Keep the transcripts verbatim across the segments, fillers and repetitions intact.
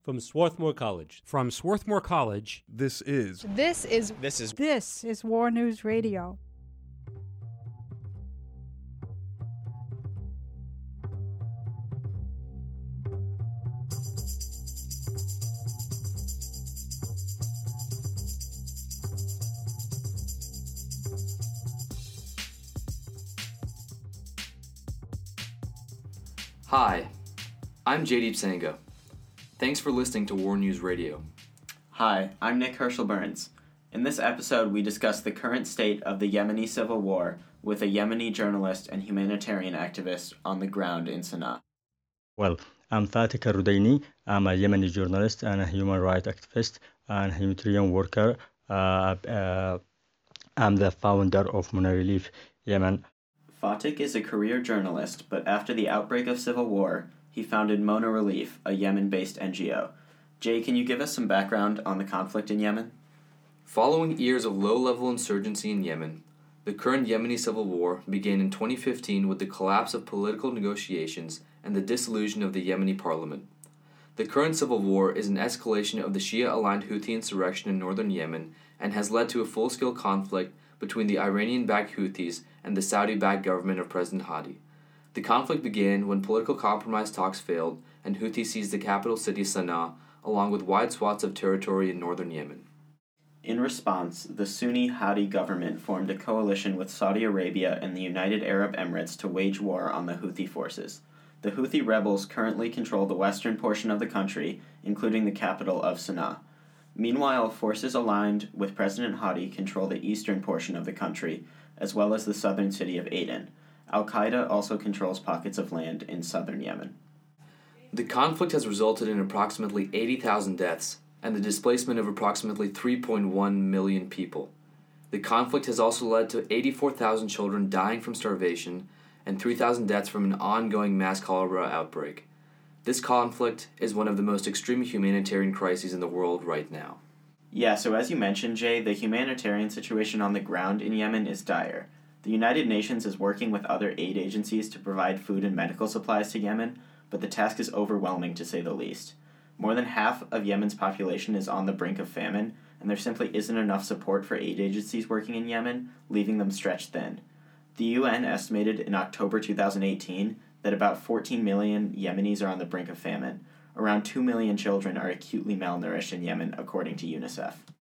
From Swarthmore College. From Swarthmore College, this is... This is... This is... This is War News Radio. Hi, I'm Jaydeep Sangha. Thanks for listening to War News Radio. Hi, I'm Nick Herschel Burns. In this episode, we discuss the current state of the Yemeni civil war with a Yemeni journalist and humanitarian activist on the ground in Sana'a. Well, I'm Fatih Karudaini. I'm a Yemeni journalist and a human rights activist and humanitarian worker. Uh, uh, I'm the founder of Mona Relief Yemen. Fatih is a career journalist, but after the outbreak of civil war, he founded Mona Relief, a Yemen-based N G O. Jay, can you give us some background on the conflict in Yemen? Following years of low-level insurgency in Yemen, the current Yemeni civil war began in twenty fifteen with the collapse of political negotiations and the dissolution of the Yemeni parliament. The current civil war is an escalation of the Shia-aligned Houthi insurrection in northern Yemen and has led to a full-scale conflict between the Iranian-backed Houthis and the Saudi-backed government of President Hadi. The conflict began when political compromise talks failed and Houthis seized the capital city Sana'a, along with wide swaths of territory in northern Yemen. In response, the Sunni Hadi government formed a coalition with Saudi Arabia and the United Arab Emirates to wage war on the Houthi forces. The Houthi rebels currently control the western portion of the country, including the capital of Sana'a. Meanwhile, forces aligned with President Hadi control the eastern portion of the country, as well as the southern city of Aden. Al-Qaeda also controls pockets of land in southern Yemen. The conflict has resulted in approximately eighty thousand deaths and the displacement of approximately three point one million people. The conflict has also led to eighty-four thousand children dying from starvation and three thousand deaths from an ongoing mass cholera outbreak. This conflict is one of the most extreme humanitarian crises in the world right now. Yeah, so as you mentioned, Jay, the humanitarian situation on the ground in Yemen is dire. The United Nations is working with other aid agencies to provide food and medical supplies to Yemen, but the task is overwhelming to say the least. More than half of Yemen's population is on the brink of famine, and there simply isn't enough support for aid agencies working in Yemen, leaving them stretched thin. The U N estimated in October twenty eighteen that about fourteen million Yemenis are on the brink of famine. Around two million children are acutely malnourished in Yemen, according to UNICEF.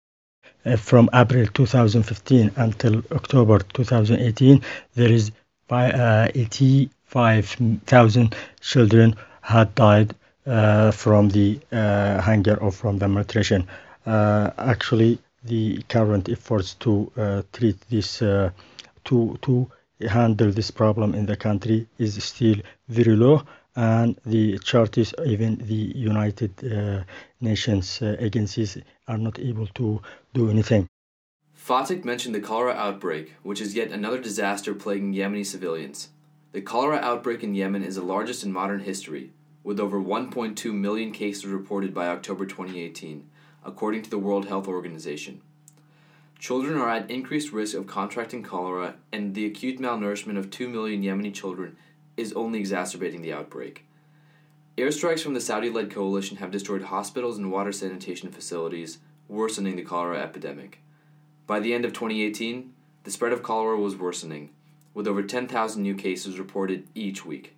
Uh, from April twenty fifteen until October twenty eighteen, there is uh, eighty-five thousand children had died uh, from the uh, hunger or from the malnutrition. Uh, actually, the current efforts to uh, treat this, uh, to to handle this problem in the country is still very low, and the charities, even the United uh, Nations uh, agencies, are not able to do anything. Fatih mentioned the cholera outbreak, which is yet another disaster plaguing Yemeni civilians. The cholera outbreak in Yemen is the largest in modern history, with over one point two million cases reported by October twenty eighteen, according to the World Health Organization. Children are at increased risk of contracting cholera, and the acute malnourishment of two million Yemeni children is only exacerbating the outbreak. Airstrikes from the Saudi-led coalition have destroyed hospitals and water sanitation facilities, worsening the cholera epidemic. By the end of twenty eighteen, the spread of cholera was worsening, with over ten thousand new cases reported each week.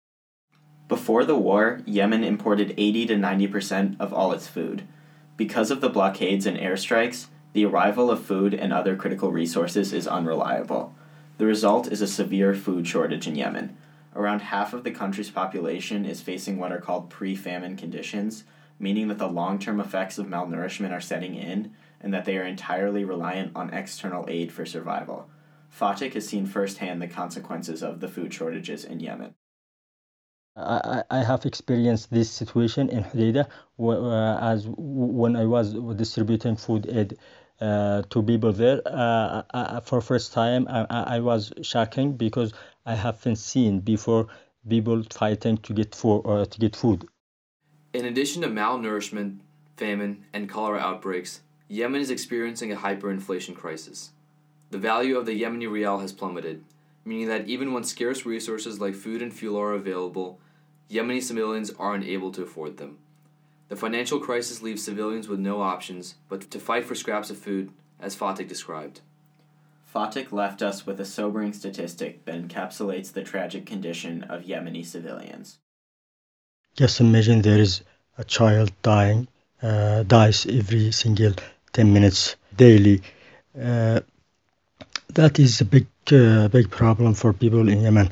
Before the war, Yemen imported eighty to ninety percent of all its food. Because of the blockades and airstrikes, the arrival of food and other critical resources is unreliable. The result is a severe food shortage in Yemen. Around half of the country's population is facing what are called pre-famine conditions, meaning that the long-term effects of malnourishment are setting in and that they are entirely reliant on external aid for survival. Fatih has seen firsthand the consequences of the food shortages in Yemen. I, I have experienced this situation in Hodeidah uh, as when I was distributing food aid uh, to people there. Uh, I, for first time, I, I was shocking because I haven't seen before people fighting to get for uh, to get food. In addition to malnourishment, famine, and cholera outbreaks, Yemen is experiencing a hyperinflation crisis. The value of the Yemeni rial has plummeted, meaning that even when scarce resources like food and fuel are available, Yemeni civilians are unable to afford them. The financial crisis leaves civilians with no options but to fight for scraps of food, as Fatih described. Fatih left us with a sobering statistic that encapsulates the tragic condition of Yemeni civilians. Just imagine there is a child dying, uh, dies every single ten minutes daily. Uh, that is a big, uh, big problem for people in Yemen.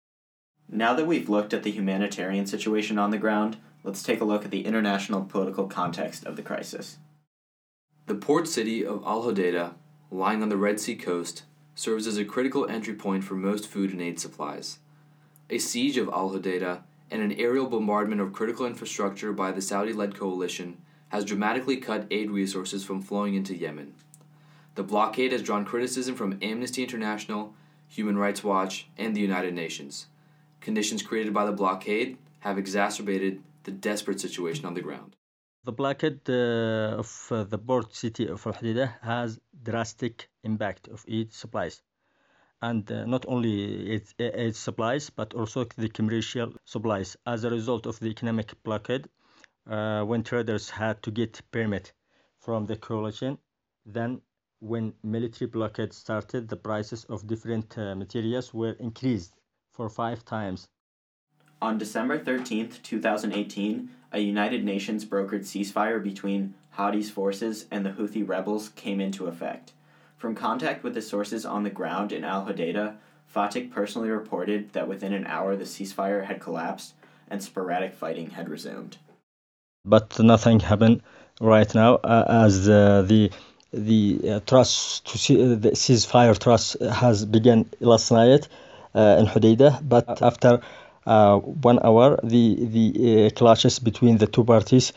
Now that we've looked at the humanitarian situation on the ground, let's take a look at the international political context of the crisis. The port city of Al Hodeida, lying on the Red Sea coast, serves as a critical entry point for most food and aid supplies. A siege of Al Hodeida and an aerial bombardment of critical infrastructure by the Saudi-led coalition has dramatically cut aid resources from flowing into Yemen. The blockade has drawn criticism from Amnesty International, Human Rights Watch, and the United Nations. Conditions created by the blockade have exacerbated the desperate situation on the ground. The blockade uh, of uh, the port city of Al Hodeida has drastic impact of aid supplies, and uh, not only its aid supplies but also the commercial supplies. As a result of the economic blockade, uh, when traders had to get permit from the coalition, then when military blockade started, the prices of different uh, materials were increased for five times. On December thirteenth, twenty eighteen, a United Nations brokered ceasefire between Hadi's forces and the Houthi rebels came into effect. From contact with the sources on the ground in Al Hodeida, Fatih personally reported that within an hour the ceasefire had collapsed and sporadic fighting had resumed. But nothing happened right now, uh, as uh, the the uh, truce to see, uh, the ceasefire truce has begun last night uh, in Hodeida, but after uh, one hour the the uh, clashes between the two parties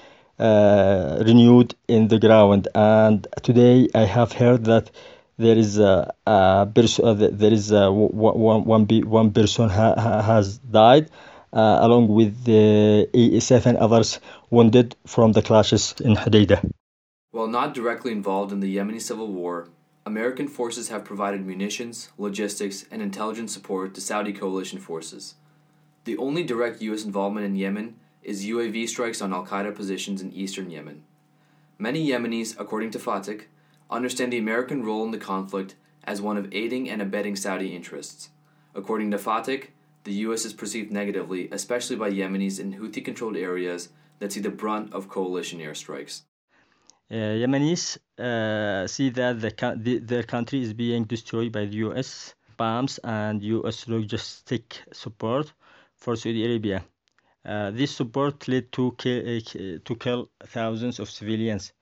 uh, renewed in the ground, and today I have heard that there is a, a pers- uh, there is a, one one one person ha- ha- has died, uh, along with the seven others wounded from the clashes in Hodeida. While not directly involved in the Yemeni civil war, American forces have provided munitions, logistics, and intelligence support to Saudi coalition forces. The only direct U S involvement in Yemen is U A V strikes on al-Qaeda positions in eastern Yemen. Many Yemenis, according to Fatih, understand the American role in the conflict as one of aiding and abetting Saudi interests. According to Fatih, the U S is perceived negatively, especially by Yemenis in Houthi-controlled areas that see the brunt of coalition airstrikes. Uh, Yemenis uh, see that the, the, their country is being destroyed by the U S bombs and U S logistic support for Saudi Arabia. Uh, this support led to kill, uh, to kill thousands of civilians,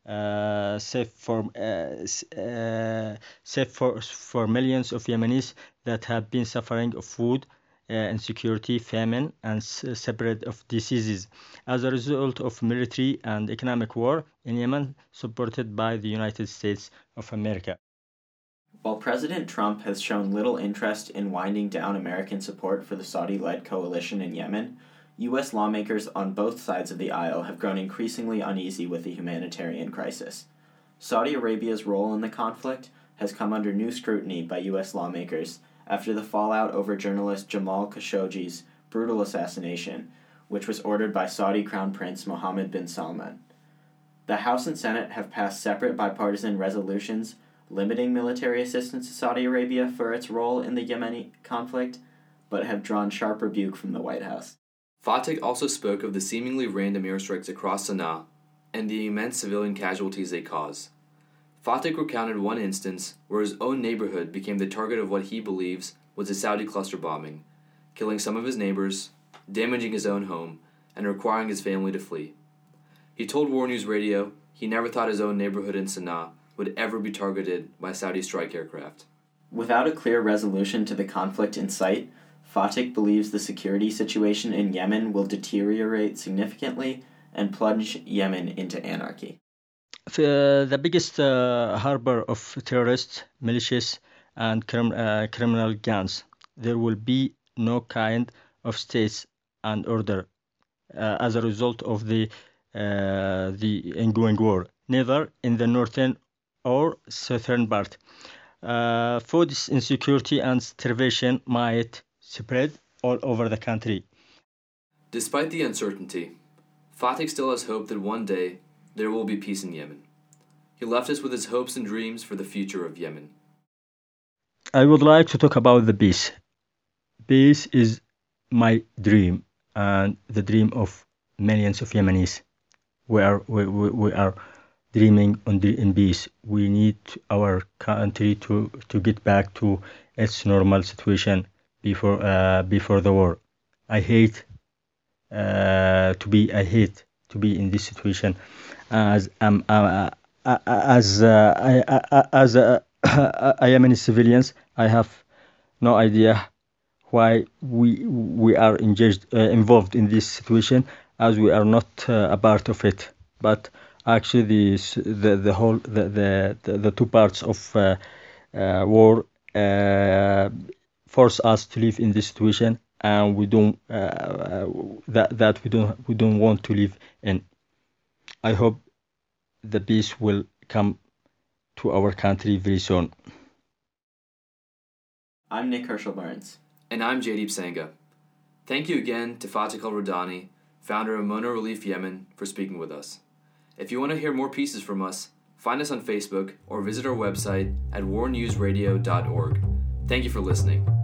uh, save for uh, uh, save for for millions of Yemenis that have been suffering of food Uh, insecurity, famine, and s- separate of diseases as a result of military and economic war in Yemen, supported by the United States of America. While President Trump has shown little interest in winding down American support for the Saudi-led coalition in Yemen, U S lawmakers on both sides of the aisle have grown increasingly uneasy with the humanitarian crisis. Saudi Arabia's role in the conflict has come under new scrutiny by U S lawmakers after the fallout over journalist Jamal Khashoggi's brutal assassination, which was ordered by Saudi Crown Prince Mohammed bin Salman. The House and Senate have passed separate bipartisan resolutions limiting military assistance to Saudi Arabia for its role in the Yemeni conflict, but have drawn sharp rebuke from the White House. Fatih also spoke of the seemingly random airstrikes across Sana'a and the immense civilian casualties they cause. Fatih recounted one instance where his own neighborhood became the target of what he believes was a Saudi cluster bombing, killing some of his neighbors, damaging his own home, and requiring his family to flee. He told War News Radio he never thought his own neighborhood in Sana'a would ever be targeted by Saudi strike aircraft. Without a clear resolution to the conflict in sight, Fatih believes the security situation in Yemen will deteriorate significantly and plunge Yemen into anarchy. Uh, the biggest uh, harbor of terrorists, militias, and crim- uh, criminal gangs. There will be no kind of states and order uh, as a result of the uh, the ongoing war, neither in the northern or southern part. Uh, food insecurity and starvation might spread all over the country. Despite the uncertainty, Fatih still has hope that one day there will be peace in Yemen. He left us with his hopes and dreams for the future of Yemen. I would like to talk about the peace. Peace is my dream and the dream of millions of Yemenis. We are we, we, we are dreaming on the, in peace. We need our country to, to get back to its normal situation before uh, before the war. I hate uh, to be I hate to be in this situation as um uh, uh, as uh, I, uh, as uh, a Yemeni civilians. I have no idea why we we are engaged uh, involved in this situation, as we are not uh, a part of it. But actually, the the the whole the the, the, the two parts of uh, uh, war uh, force us to live in this situation, and we don't uh, that that we don't we don't want to live in. I hope the peace will come to our country very soon. I'm Nick Herschel Barnes. And I'm Jaydeep Sangha. Thank you again to Fatih Al-Rodani, founder of Mona Relief Yemen, for speaking with us. If you want to hear more pieces from us, find us on Facebook or visit our website at war news radio dot org. Thank you for listening.